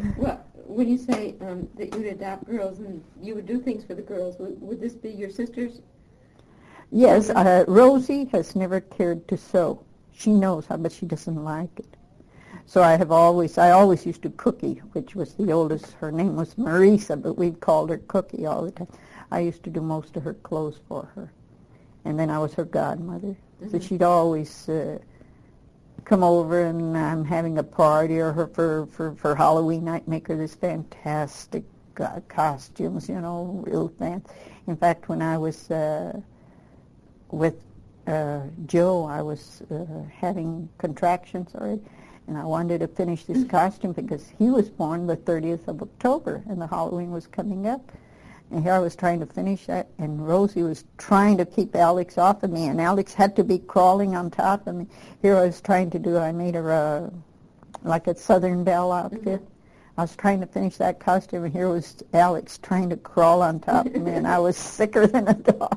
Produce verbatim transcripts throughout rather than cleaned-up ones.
Well, when you say um, that you would adopt girls and you would do things for the girls, would, would this be your sisters? Yes, uh, Rosie has never cared to sew. She knows how, but she doesn't like it. So I have always, I always used to Cookie, which was the oldest. Her name was Marisa, but we called her Cookie all the time. I used to do most of her clothes for her. And then I was her godmother. Mm-hmm. So she'd always uh, come over, and I'm having a party, or her for, for, for Halloween, I'd make her this fantastic uh, costumes, you know, real fancy. In fact, when I was uh, with uh, Joe, I was uh, having contractions already, and I wanted to finish this costume because he was born the thirtieth of October, and the Halloween was coming up. And here I was trying to finish that, and Rosie was trying to keep Alex off of me, and Alex had to be crawling on top of me. Here I was trying to do, I made her a, like a Southern Belle outfit. Mm-hmm. I was trying to finish that costume, and here was Alex trying to crawl on top of me, and I was sicker than a dog.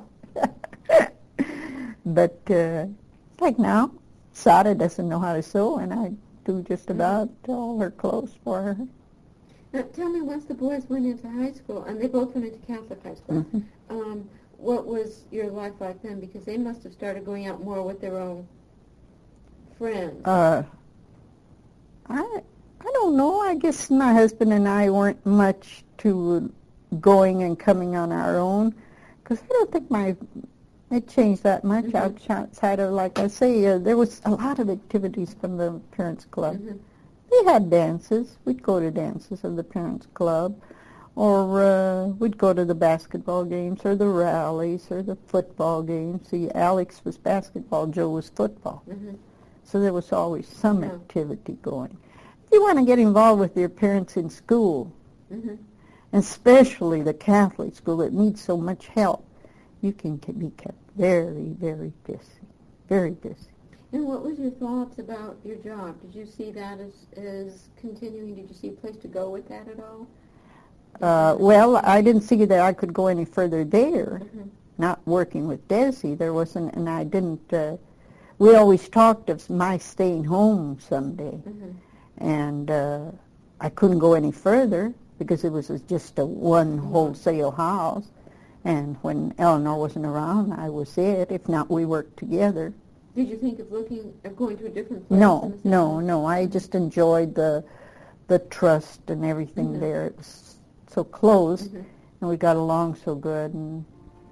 But uh, like now, Sada doesn't know how to sew, and I do just about all her clothes for her. Now, tell me, once the boys went into high school, and they both went into Catholic high school, mm-hmm. um, what was your life like then? Because they must have started going out more with their own friends. Uh, I I don't know. I guess my husband and I weren't much to going and coming on our own, because I don't think my it changed that much mm-hmm. outside of, like I say, uh, there was a lot of activities from the Parents Club. Mm-hmm. We had dances. We'd go to dances of the Parents Club, or uh, we'd go to the basketball games or the rallies or the football games. See, Alex was basketball, Joe was football. Mm-hmm. So there was always some yeah. activity going. If you want to get involved with your parents in school, mm-hmm. especially the Catholic school that needs so much help, you can be kept very, very busy, very busy. And what was your thoughts about your job? Did you see that as, as continuing? Did you see a place to go with that at all? Uh, well, I didn't see that I could go any further there. Mm-hmm. Not working with Desi, there wasn't, and I didn't, uh, we always talked of my staying home someday. Mm-hmm. And uh, I couldn't go any further because it was just a one mm-hmm. wholesale house. And when Eleanor wasn't around, I was it. If not, we worked together. Did you think of looking, of going to a different place? No, no, no. I just enjoyed the the trust and everything mm-hmm. there. It was so close, mm-hmm. and we got along so good. And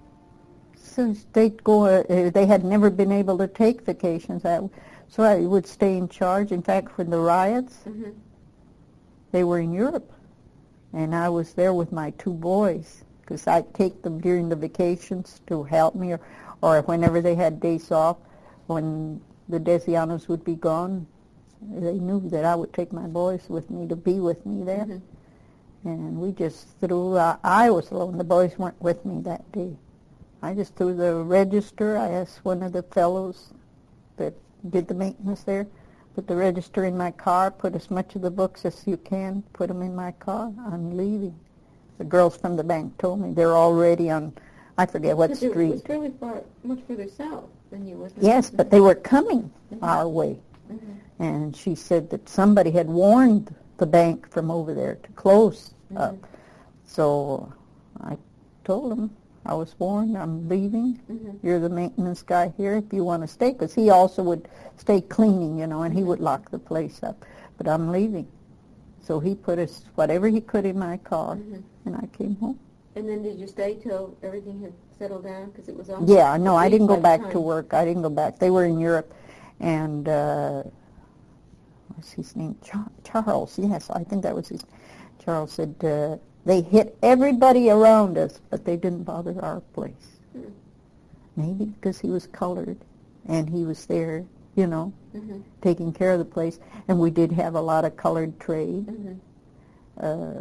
so they'd go. Uh, they had never been able to take vacations, I, so I would stay in charge. In fact, for the riots, mm-hmm. they were in Europe, and I was there with my two boys because I'd take them during the vacations to help me, or, or whenever they had days off. When the Desianos would be gone, they knew that I would take my boys with me to be with me there. Mm-hmm. And we just threw, uh, I was alone, the boys weren't with me that day. I just threw the register. I asked one of the fellows that did the maintenance there, put the register in my car, put as much of the books as you can, put them in my car. I'm leaving. The girls from the bank told me they're already on, I forget what street. It was fairly far, much further south. Yes, but they were coming mm-hmm. our way. Mm-hmm. And she said that somebody had warned the bank from over there to close mm-hmm. up. So I told him, I was warned, I'm leaving. Mm-hmm. You're the maintenance guy here if you want to stay. Because he also would stay cleaning, you know, and mm-hmm. he would lock the place up. But I'm leaving. So he put us whatever he could in my car, mm-hmm. and I came home. And then did you stay till everything had settled down? Because it was all yeah, no, I didn't go back to work. I didn't go back. They were in Europe, and uh, what's his name? Char- Charles. Yes, I think that was his. Charles said uh, they hit everybody around us, but they didn't bother our place. Hmm. Maybe because he was colored, and he was there, you know, mm-hmm. taking care of the place. And we did have a lot of colored trade. Mm-hmm. Uh,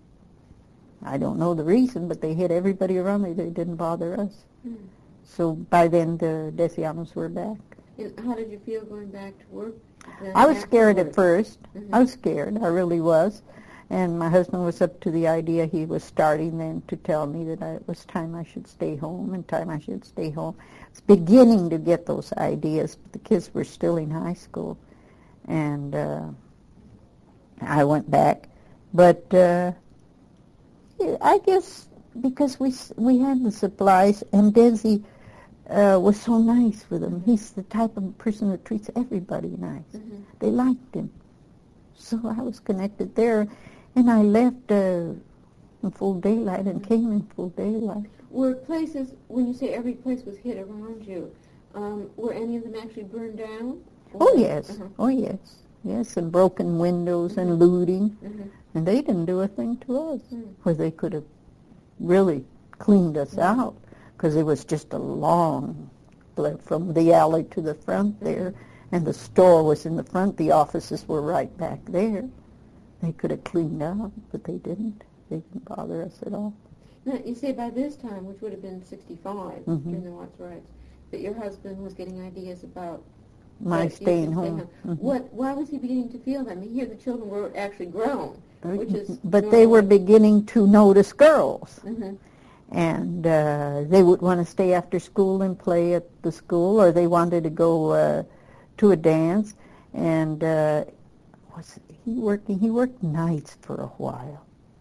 I don't know the reason, but they hit everybody around me. They didn't bother us. Mm. So by then the Desianos were back. And how did you feel going back to work? I was scared at first. Mm-hmm. I was scared. I really was. And my husband was up to the idea. He was starting then to tell me that I, it was time I should stay home and time I should stay home. It's beginning to get those ideas, but the kids were still in high school. And uh, I went back. But uh, I guess because we we had the supplies, and Desi uh, was so nice with them. He's the type of person that treats everybody nice. Mm-hmm. They liked him. So I was connected there, and I left uh, in full daylight and came in full daylight. Were places, when you say every place was hit around you, um, were any of them actually burned down? Or? Oh, yes. Uh-huh. Oh, yes. Yes, and broken windows Mm-hmm. and looting. Mm-hmm. And they didn't do a thing to us, Mm. where they could have really cleaned us Mm. out, because it was just a long, le- from the alley to the front there, and the store was in the front. The offices were right back there. They could have cleaned out, but they didn't. They didn't bother us at all. Now, you say by this time, which would have been sixty-five Mhm. during the Watts riots, that your husband was getting ideas about My that you staying could stay home. Mhm. What? Why was he beginning to feel that? I mean, here the children were actually grown, which is. But they were beginning to notice girls. Mm-hmm. And uh, they would want to stay after school and play at the school, or they wanted to go uh, to a dance. And uh, was he working? He worked nights for a while.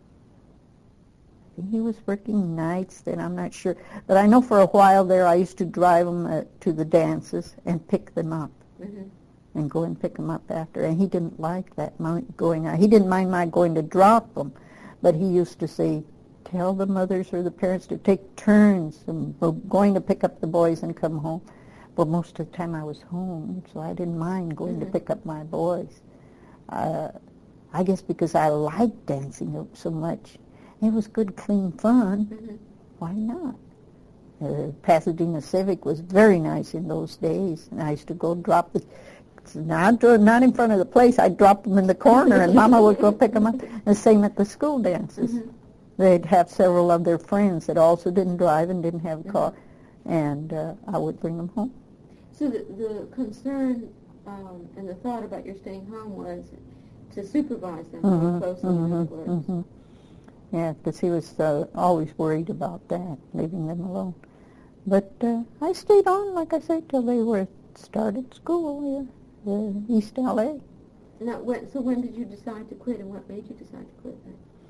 I think he was working nights then, I'm not sure. But I know for a while there I used to drive them uh, to the dances and pick them up. Mm-hmm. And go and pick them up after. And he didn't like that mi- going out. He didn't mind my going to drop them, but he used to say, tell the mothers or the parents to take turns and go- going to pick up the boys and come home. Well, most of the time I was home, so I didn't mind going Mm-hmm. to pick up my boys. Uh, I guess because I liked dancing so much. It was good, clean fun. Mm-hmm. Why not? Uh, Pasadena Civic was very nice in those days, and I used to go drop the Not, not in front of the place. I'd drop them in the corner, and Mama would go pick them up. The same at the school dances. Mm-hmm. They'd have several of their friends that also didn't drive and didn't have a car, Mm-hmm. and uh, I would bring them home. So the, the concern um, and the thought about your staying home was to supervise them more Mhm, closely, in mhm, other words. mhm. Yeah, because he was uh, always worried about that, leaving them alone. But uh, I stayed on, like I say, till they were started school. Yeah. Uh, East L A. Now, when, so when did you decide to quit, and what made you decide to quit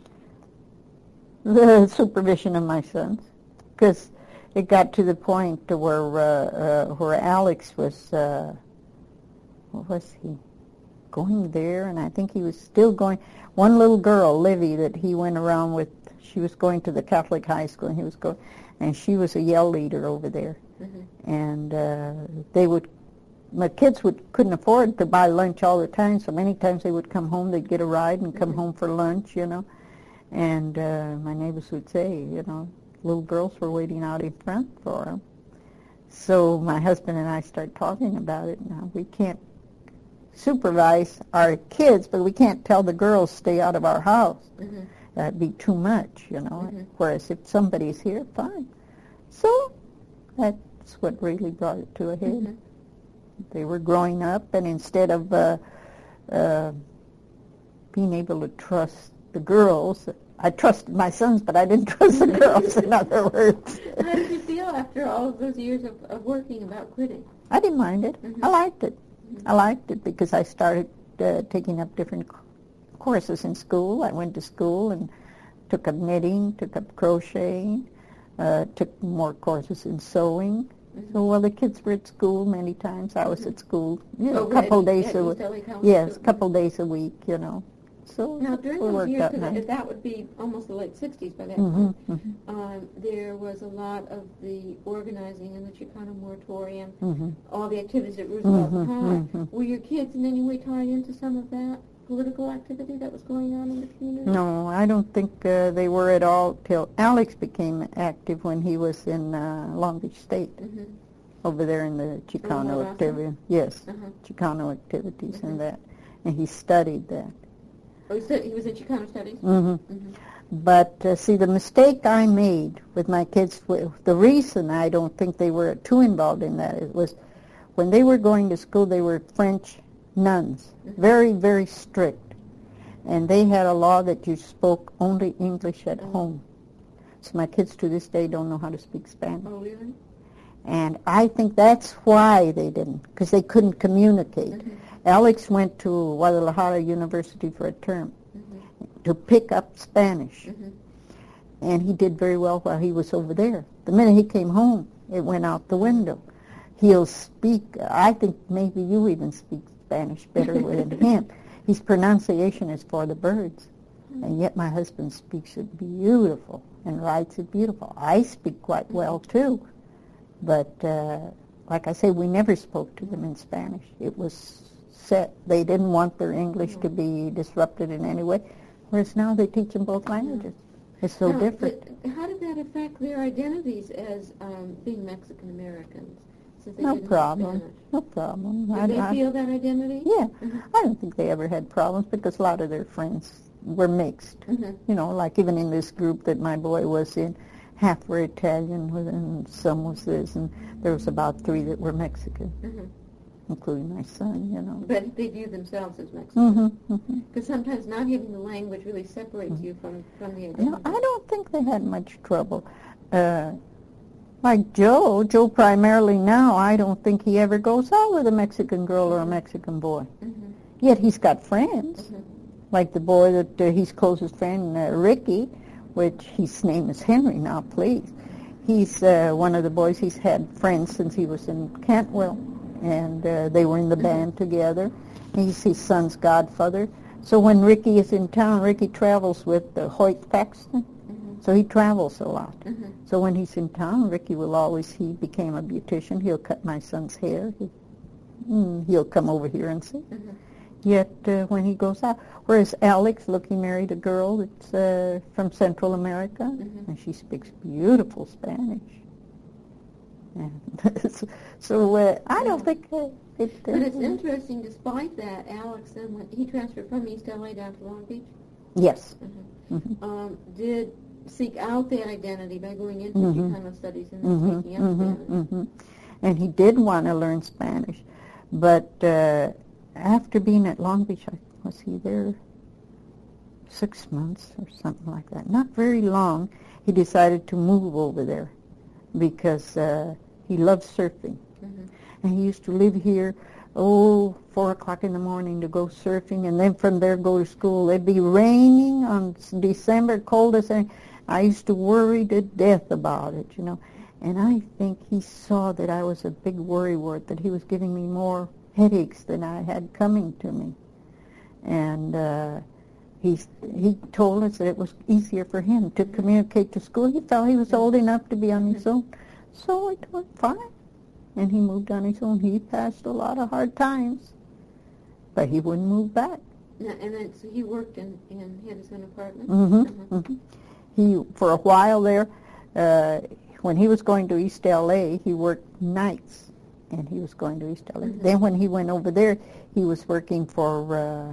then? The supervision of my sons, because it got to the point to where uh, uh, where Alex was, uh, what was he, going there, and I think he was still going. One little girl, Livy, that he went around with, she was going to the Catholic high school, and he was going, and she was a yell leader over there, Mm-hmm. and uh, they would. My kids would couldn't afford to buy lunch all the time, so many times they would come home. They'd get a ride and come Mm-hmm. home for lunch, you know. And uh, my neighbors would say, you know, little girls were waiting out in front for them. So my husband and I started talking about it. Now we can't supervise our kids, but we can't tell the girls stay out of our house. Mm-hmm. That'd be too much, you know. Mhm. Whereas if somebody's here, fine. So that's what really brought it to a head. Mhm. They were growing up, and instead of uh, uh, being able to trust the girls, I trusted my sons, but I didn't trust the girls, in other words. How did you feel after all of those years of, of working about quitting? I didn't mind it. Mhm. I liked it. Mhm. I liked it because I started uh, taking up different c- courses in school. I went to school and took up knitting, took up crocheting, uh, took more courses in sewing. Mhm. So while the kids were at school many times, I was Mhm. at school, you know, Oh, a couple at- days at a East week. L A Council Yes, a too. couple days a week, you know. So Now, during it those worked years, out 'cause nice. that would be almost the late sixties by that Mhm, point, mhm, um, there was a lot of the organizing in the Chicano moratorium, mhm. all the activities that Roosevelt Mhm, had. mhm. Were your kids in any way tied into some of that political activity that was going on in the community? No, I don't think uh, they were at all till Alex became active when he was in uh, Long Beach State, Mm-hmm. over there in the Chicano Raza? activity. Yes, Uh-huh. Chicano activities Mhm. and that. And he studied that. Oh, he, said he was in Chicano studies? hmm Mm-hmm. But uh, see, the mistake I made with my kids, w- the reason I don't think they were too involved in that, it was when they were going to school, they were French nuns, Mhm. very, very strict. And they had a law that you spoke only English at Mhm. home. So my kids to this day don't know how to speak Spanish. Oh, really? And I think that's why they didn't, because they couldn't communicate. Mhm. Alex went to Guadalajara University for a term. Mm-hmm. to pick up Spanish. Mm-hmm. And he did very well while he was over there. The minute he came home, it went out the window. He'll speak, I think maybe you even speak Spanish better than him. His pronunciation is for the birds. And yet my husband speaks it beautiful and writes it beautiful. I speak quite well too. But uh, like I say, we never spoke to them in Spanish. It was set. They didn't want their English to be disrupted in any way. Whereas now they teach them both languages. It's so now, different. But how did that affect their identities as um, being Mexican Americans? Since they No didn't problem. Spanish? No problem. Did I, they I, feel that identity? Yeah. Mm-hmm. I don't think they ever had problems because a lot of their friends were mixed. Mm-hmm. You know, like even in this group that my boy was in, half were Italian and some was this, and there was about three that were Mexican, Mm-hmm. including my son, you know. But they view themselves as Mexican. Mm-hmm, mm-hmm. Because sometimes not having the language really separates you from, from the identity. No, I don't think they had much trouble. Uh, like Joe, Joe primarily now, I don't think he ever goes out with a Mexican girl or a Mexican boy. Mm-hmm. Yet he's got friends, Mm-hmm. like the boy that uh, his closest friend, uh, Ricky, which his name is Henry now, please. He's uh, one of the boys. He's had friends since he was in Cantwell, and uh, they were in the band together. He's his son's godfather. So when Ricky is in town, Ricky travels with uh, Hoyt Paxton. Mm-hmm. So he travels a lot. Mm-hmm. So when he's in town, Ricky will always, he became a beautician. He'll cut my son's hair. He, mm, he'll come over here and see. Mm-hmm. Yet uh, when he goes out, whereas Alex, look, he married a girl that's uh, from Central America, Mm-hmm. and she speaks beautiful Spanish. And so uh, I don't think uh, it... Uh, But it's interesting, despite that, Alex then went, he transferred from East L A down to Long Beach. Yes. Mm-hmm. Mm-hmm. Um, did seek out the identity by going into Mm-hmm. Chicano studies and then Mm-hmm, taking up mm-hmm, Spanish. mm-hmm. And he did want to learn Spanish, but uh, after being at Long Beach, I, was he there six months or something like that? Not very long. He decided to move over there because uh, he loved surfing. Mm-hmm. And he used to live here, oh, four o'clock in the morning to go surfing, and then from there go to school. It'd be raining on December, coldest, and I used to worry to death about it, you know. And I think he saw that I was a big worrywart, that he was giving me more headaches than I had coming to me. And uh, he he told us that it was easier for him to communicate to school. He felt he was old enough to be on his own. So I told him, fine. And he moved on his own. He passed a lot of hard times, but he wouldn't move back. Now, and then, so he worked in, in he had his own apartment? Mm-hmm. Uh-huh. Mm-hmm. He, for a while there, uh, when he was going to East L A, he worked nights, and he was going to East L A. Mm-hmm. Then when he went over there, he was working for uh,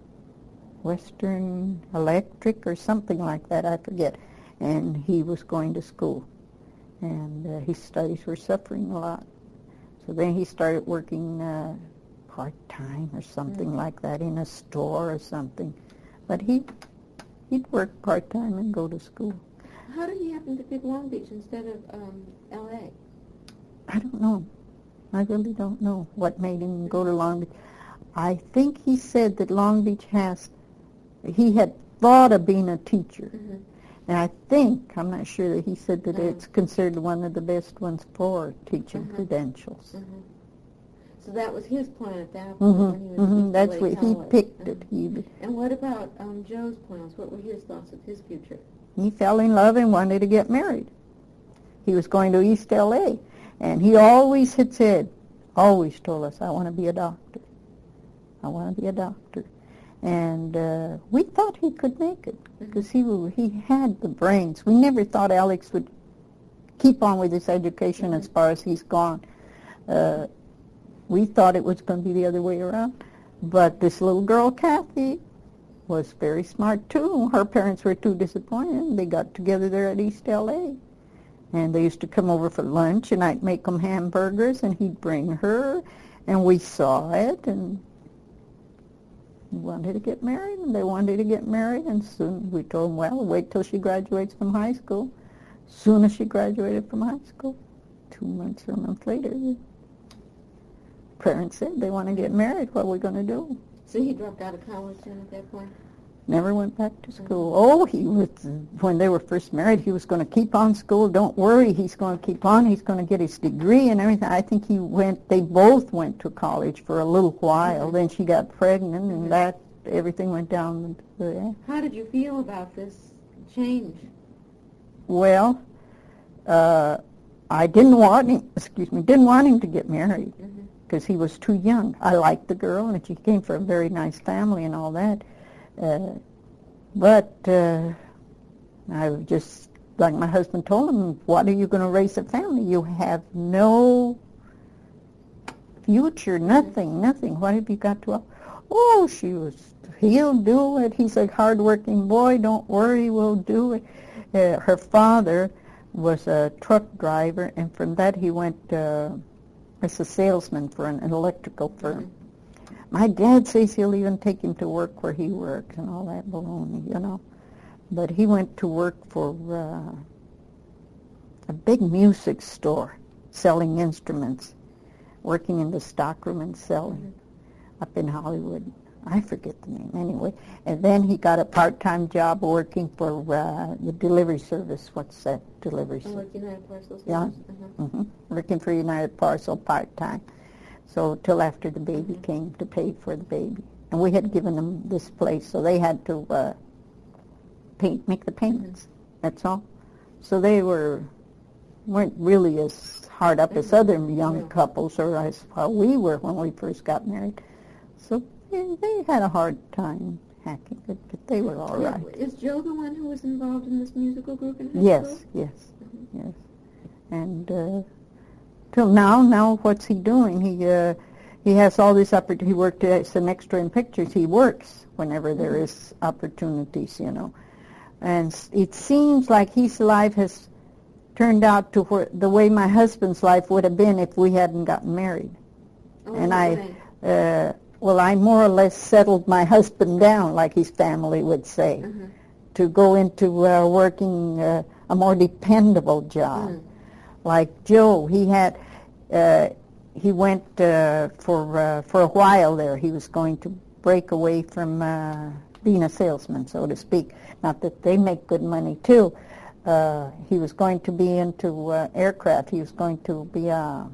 Western Electric or something like that, I forget, and he was going to school, and uh, his studies were suffering a lot. So then he started working uh, part-time or something Mm-hmm. like that in a store or something. But he, he'd work part-time and go to school. How did he happen to pick Long Beach instead of um, L A? I don't know. I really don't know what made him go to Long Beach. I think he said that Long Beach has, he had thought of being a teacher. Mm-hmm. And I think, I'm not sure that he said that Mm-hmm. it's considered one of the best ones for teaching Mm-hmm. credentials. Mm-hmm. So that was his plan at that point Mm-hmm, when he was mm-hmm. in That's L A what he college. picked it. Mhm. He And what about um, Joe's plans? What were his thoughts of his future? he fell in love and wanted to get married. He was going to East L A, and he always had said, always told us, I want to be a doctor. I want to be a doctor. And uh, we thought he could make it because he w- he had the brains. We never thought Alex would keep on with his education as far as he's gone. Uh, we thought it was going to be the other way around. But this little girl, Kathy, was very smart, too. Her parents were too disappointed. They got together there at East L A. And they used to come over for lunch, and I'd make them hamburgers, and he'd bring her. And we saw it, and we wanted to get married, and they wanted to get married. And soon we told them, well, wait till she graduates from high school. Soon as she graduated from high school, two months or a month later, parents said they want to get married. What are we going to do? So he dropped out of college then at that point? Never went back to school. Oh, he was, when they were first married, he was going to keep on school. Don't worry, he's going to keep on. He's going to get his degree and everything. I think he went, they both went to college for a little while. Then she got pregnant, and that, everything went down. The, How did you feel about this change? Well, uh, I didn't want him, excuse me, didn't want him to get married because mm-hmm. he was too young. I liked the girl, and she came from a very nice family and all that. Uh, but uh, I just, like my husband told him, what are you going to raise a family? You have no future, nothing, nothing. What have you got to offer? Oh, she was, he'll do it. He's a hard-working boy. Don't worry, we'll do it. Uh, her father was a truck driver, and from that he went uh, as a salesman for an electrical firm. Mm-hmm. My dad says he'll even take him to work where he works and all that baloney, you know. But he went to work for uh, a big music store, selling instruments, working in the stockroom and selling mm-hmm. up in Hollywood. I forget the name anyway. And then he got a part-time job working for uh, the delivery service. What's that delivery oh, service? Like United Parcel Service? Yeah, uh-huh. mm-hmm. Working for United Parcel part-time. So till after the baby mm-hmm. came to pay for the baby. And we had given them this place, so they had to uh, pay, make the payments. Mm-hmm. That's all. So they were, weren't really as hard up mm-hmm. as other young yeah. couples, or as well we were when we first got married. So yeah, they had a hard time hacking it, but they were all right. Is Joe the one who was involved in this musical group in high yes, school? Yes, mm-hmm. yes. And uh, till now, now what's he doing? He uh, he has all this opportunity. He worked as an extra in pictures. He works whenever mm-hmm. there is opportunities, you know. And it seems like his life has turned out to where, the way my husband's life would have been if we hadn't gotten married. Oh, and okay. I, uh, well, I more or less settled my husband down, like his family would say, mm-hmm. to go into uh, working uh, a more dependable job. Mm. Like Joe, he had, uh, he went uh, for uh, for a while there. He was going to break away from uh, being a salesman, so to speak. Not that they make good money too. Uh, he was going to be into uh, aircraft. He was going to be a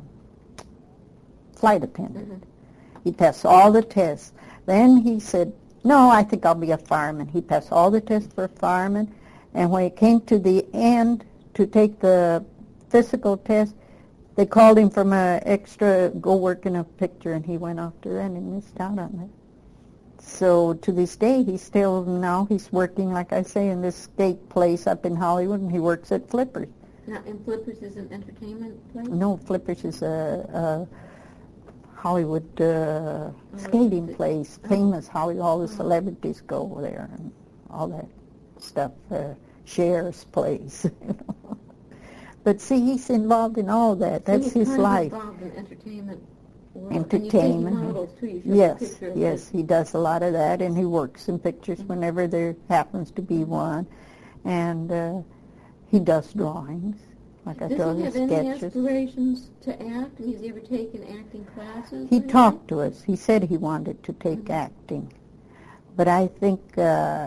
flight attendant. Mm-hmm. He passed all the tests. Then he said, no, I think I'll be a fireman. He passed all the tests for a fireman. And when it came to the end to take the physical test, they called him from an extra, go work in a picture, and he went off to that and missed out on that. So to this day, he's still, now he's working, like I say, in this steak place up in Hollywood, and he works at Flippers. Now, and Flippers is an entertainment place? No, Flippers is a, a Hollywood uh, oh, skating place, oh. famous Hollywood. All the oh. celebrities go there and all that stuff. Uh, Cher's place. You know. But see, he's involved in all that. So That's he's his kind life. Of involved in entertainment. World. Entertainment. And you too. You yes, yes, he does a lot of that, and he works in pictures mm-hmm. whenever there happens to be one, and uh, he does drawings. Like Does I told he you, have any sketches. aspirations to act? Has he ever taken acting classes? He talked to us. He said he wanted to take mm-hmm. acting, but I think uh,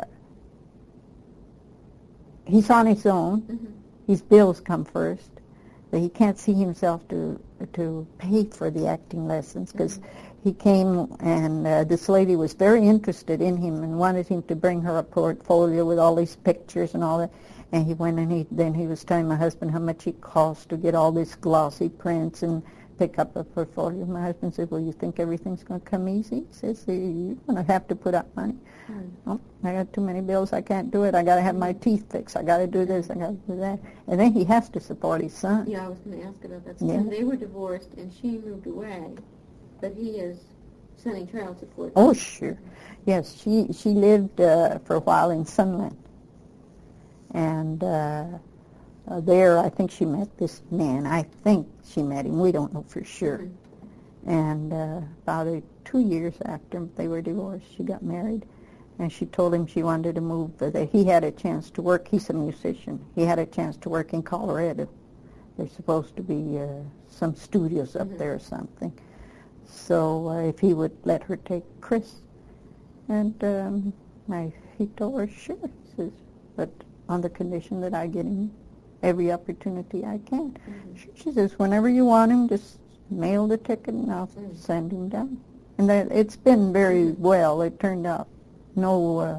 he's on his own. Mm-hmm. His bills come first. But he can't see himself to to pay for the acting lessons because mm-hmm. he came and uh, this lady was very interested in him and wanted him to bring her a portfolio with all these pictures and all that. And he went and he then he was telling my husband how much it cost to get all these glossy prints and pick up a portfolio. My husband said, well, you think everything's going to come easy? He says, you're going to have to put up money. Mm. Oh, I got too many bills. I can't do it. I got to have my teeth fixed. I got to do this. I got to do that. And then he has to support his son. Yeah, I was going to ask about that. So yeah. They were divorced and she moved away, but he is sending child support. Oh, sure. Yes, she, she lived uh, for a while in Sunland. And uh, uh, there, I think she met this man. I think she met him. We don't know for sure. Mm-hmm. And uh, about uh, two years after they were divorced, she got married. And she told him she wanted to move. But that he had a chance to work. He's a musician. He had a chance to work in Colorado. There's supposed to be uh, some studios up mm-hmm. there or something. So uh, if he would let her take Chris. And um, I, he told her, sure, he says, but on the condition that I get him every opportunity I can. Mm-hmm. She, she says, whenever you want him, just mail the ticket and I'll mm-hmm. send him down. And that, it's been very mm-hmm. well. It turned out no uh,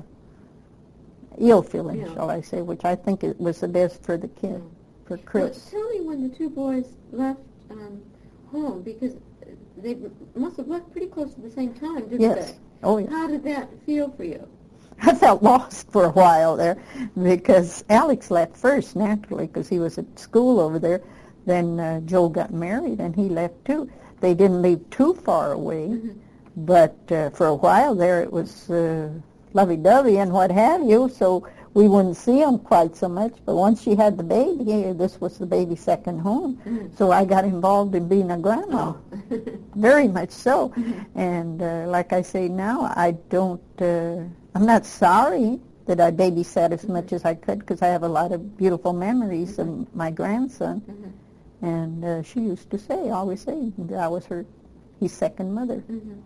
ill feeling, yeah. shall I say, which I think it was the best for the kid, yeah. for Chris. Well, tell me when the two boys left um, home, because they must have left pretty close to the same time, didn't yes. they? Oh, yeah. How did that feel for you? I felt lost for a while there because Alex left first, naturally, because he was at school over there. Then uh, Joe got married, and he left too. They didn't leave too far away, mm-hmm. but uh, for a while there it was uh, lovey-dovey and what have you, so we wouldn't see them quite so much. But once she had the baby, this was the baby's second home, mm-hmm. so I got involved in being a grandma, oh. very much so. Mm-hmm. And uh, like I say now, I don't... Uh, I'm not sorry that I babysat as mm-hmm. much as I could, because I have a lot of beautiful memories mm-hmm. of my grandson. Mm-hmm. And uh, she used to say, always say, that I was her, his second mother. Mm-hmm.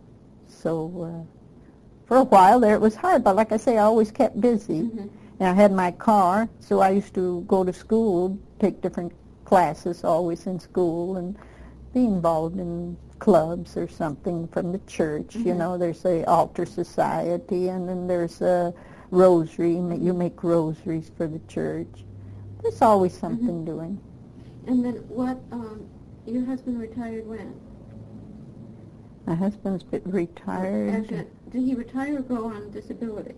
So uh, for a while there it was hard, but like I say, I always kept busy. Mm-hmm. And I had my car, so I used to go to school, take different classes always in school, and be involved in clubs or something from the church. Mm-hmm. You know, there's a altar society, and then there's a rosary. You make rosaries for the church. There's always something mm-hmm. doing. And then what, um, your husband retired when? My husband's been retired. Actually, did he retire or go on disability?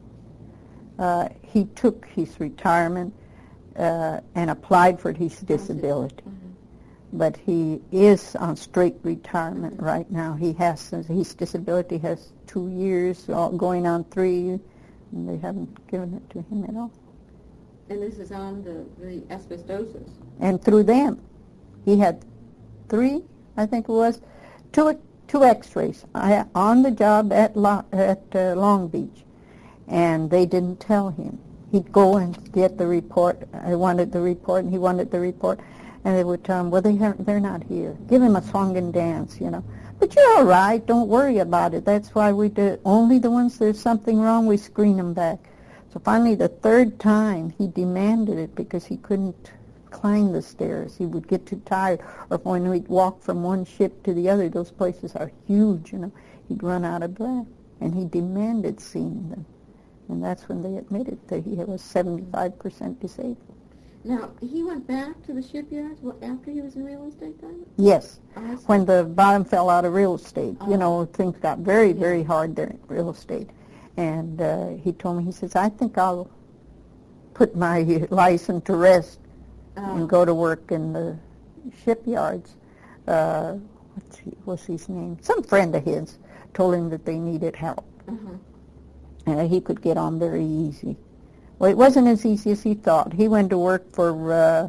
Uh, he took his retirement uh, and applied for his disability. Mm-hmm. But he is on straight retirement mm-hmm. right now. He has, his disability has two years, going on three, and they haven't given it to him at all. And this is on the, the asbestosis. And through them, he had three, I think it was, two two X-rays I, on the job at Lo, at uh, Long Beach, and they didn't tell him. He'd go and get the report. I wanted the report, and he wanted the report, and they would tell him, well, they have, they're not here. Give him a song and dance, you know. But you're all right. Don't worry about it. That's why we do only the ones there's something wrong, we screen them back. So finally, the third time, he demanded it because he couldn't climb the stairs. He would get too tired. Or when we'd walk from one ship to the other, those places are huge, you know, he'd run out of breath. And he demanded seeing them. And that's when they admitted that he was seventy-five percent disabled. Now, he went back to the shipyards after he was in real estate then? Yes. Oh, when the bottom fell out of real estate. Oh. You know, things got very, yeah. very hard there in real estate. And uh, he told me, he says, I think I'll put my license to rest oh. and go to work in the shipyards. Uh, what's he, what's his name? Some friend of his told him that they needed help. Uh-huh. And he could get on very easy. Well, it wasn't as easy as he thought. He went to work for uh,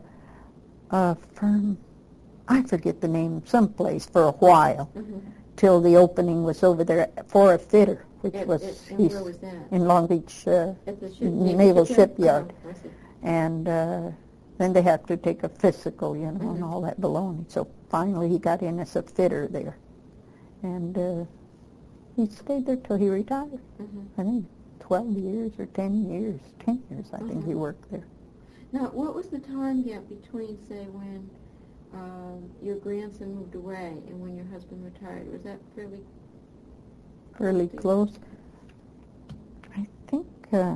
a firm, I forget the name, someplace for a while, mm-hmm. till the opening was over there for a fitter, which it, was, it, and where was that? in Long Beach uh, At the ship, Naval, Naval Shipyard. Oh, I see. And uh, then they have to take a physical, you know, mm-hmm. and all that baloney. So finally he got in as a fitter there. And uh, he stayed there till he retired. Mm-hmm. I think twelve years or ten years. ten years, I mm-hmm. think he worked there. Now, what was the time gap between, say, when um, your grandson moved away and when your husband retired? Was that fairly Fairly close? I think, uh,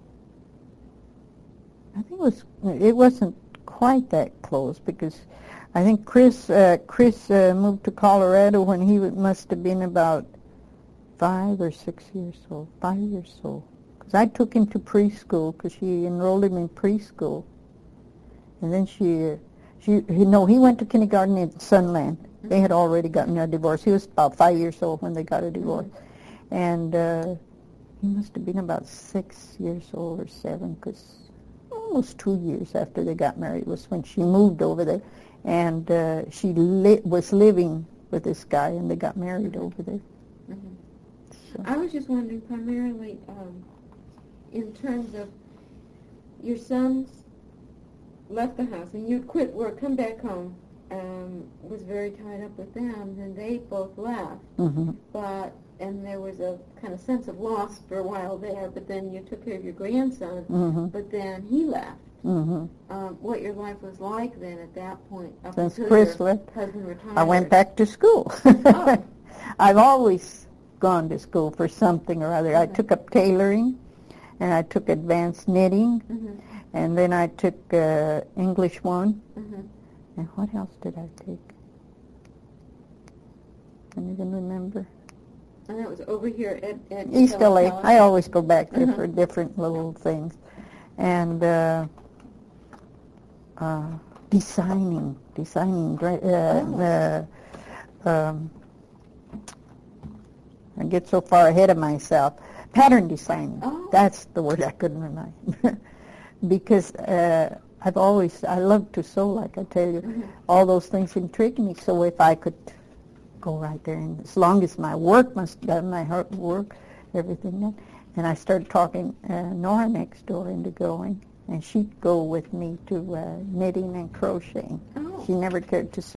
I think it was, it wasn't quite that close because I think Chris, uh, Chris uh, moved to Colorado when he would, must have been about five or six years old, five years old. Because I took him to preschool because she enrolled him in preschool. And then she, uh, she, he, no, he went to kindergarten in Sunland. Mm-hmm. They had already gotten a divorce. He was about five years old when they got a divorce. Mm-hmm. And uh, he must have been about six years old or seven because almost two years after they got married was when she moved over there. And uh, she li- was living with this guy and they got married over there. Mm-hmm. So. I was just wondering primarily um, in terms of your sons left the house and you'd quit work, come back home, um, was very tied up with them, then they both left. Mm-hmm. But and there was a kind of sense of loss for a while there, but then you took care of your grandson, Mm-hmm. but then he left. Mm-hmm. Um, what your life was like then at that point, up Since until Chris your left, husband retired. I went back to school. Oh. I've always gone to school for something or other. I Okay. took up tailoring, and I took advanced knitting, Mhm. and then I took uh, English one. Mhm. And what else did I take? I don't even remember. And that was over here at, at East L A. Ocala. I always go back there Uh-huh. for different little things. And uh, uh, designing, designing, dra- uh, Oh. the, um, I get so far ahead of myself. Pattern designing. Oh. That's the word I couldn't remember. Because uh, I've always, I love to sew, like I tell you. Mhm. All those things intrigue me. So if I could go right there, and as long as my work must done, my hard work, everything done. And I started talking uh, Nora next door into going, and she'd go with me to uh, knitting and crocheting. Oh. She never cared to